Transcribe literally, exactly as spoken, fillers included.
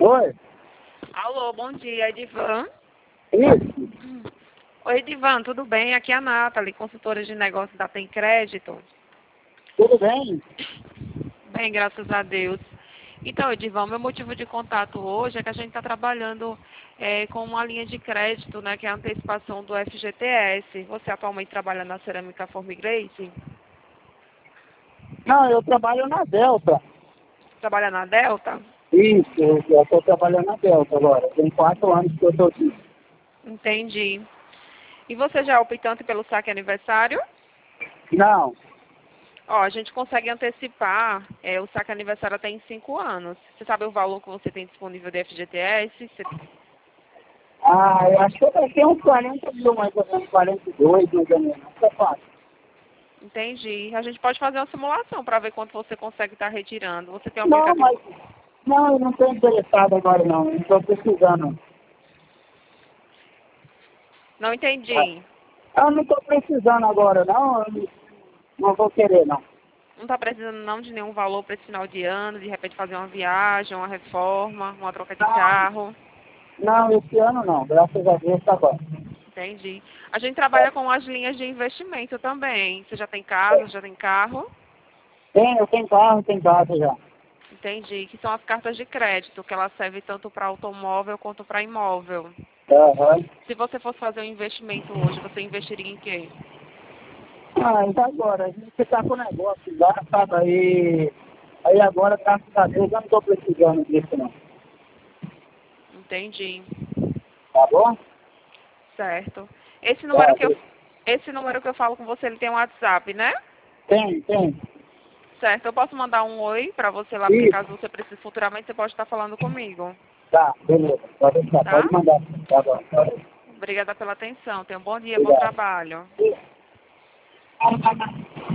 Oi? Alô, bom dia, Edivan. Isso? Oi, Edivan, tudo bem? Aqui é a Nathalie, consultora de negócios da Tem Crédito. Tudo bem? Bem, graças a Deus. Então, Edivan, meu motivo de contato hoje é que a gente está trabalhando é, com uma linha de crédito, né, que é a antecipação do F G T S. Você atualmente trabalha na Cerâmica Formigrace? Não, eu trabalho na Delta. Trabalha na Delta? Isso, eu estou trabalhando na Delta agora. Tem quatro anos que eu estou aqui. Entendi. E você já é optante pelo saque aniversário? Não. Ó, a gente consegue antecipar é, o saque aniversário até em cinco anos. Você sabe o valor que você tem disponível de F G T S? Você... Ah, eu acho que eu tenho uns quarenta mil, mais ou menos, quarenta e dois, mais ou menos. Isso é fácil. Entendi. A gente pode fazer uma simulação para ver quanto você consegue estar retirando. Você tem um Não, aplicativo? mas... Não, eu não estou interessado agora, não. Não estou precisando. Não entendi. Eu não estou precisando agora, não. Eu não, não vou querer, não. Não está precisando não de nenhum valor para esse final de ano, de repente fazer uma viagem, uma reforma, uma troca de Não, carro. não, esse ano não. Graças a Deus tá bom. Entendi. A gente trabalha com as linhas de investimento também. Você já tem casa, já tem carro? Tem, eu tenho carro, tenho casa já. Entendi. Que são as cartas de crédito, que elas servem tanto para automóvel quanto para imóvel. Aham. Se você fosse fazer um investimento hoje, você investiria em quê? Ah, então agora, a gente está com o negócio lá, sabe? Aí, aí agora, graças a Deus, eu não estou precisando disso, não. Entendi. Tá bom? Certo. Esse número Tá, que eu, esse número que eu falo com você, ele tem um WhatsApp, né? tem, tem. Certo. Eu posso mandar um oi para você lá, porque caso Isso. você precise futuramente, você pode estar falando comigo. Tá, beleza. Pode deixar, Tá? pode mandar. Tá bom. Tá bom. Obrigada pela atenção. Tenha um bom dia, bom Obrigado. trabalho.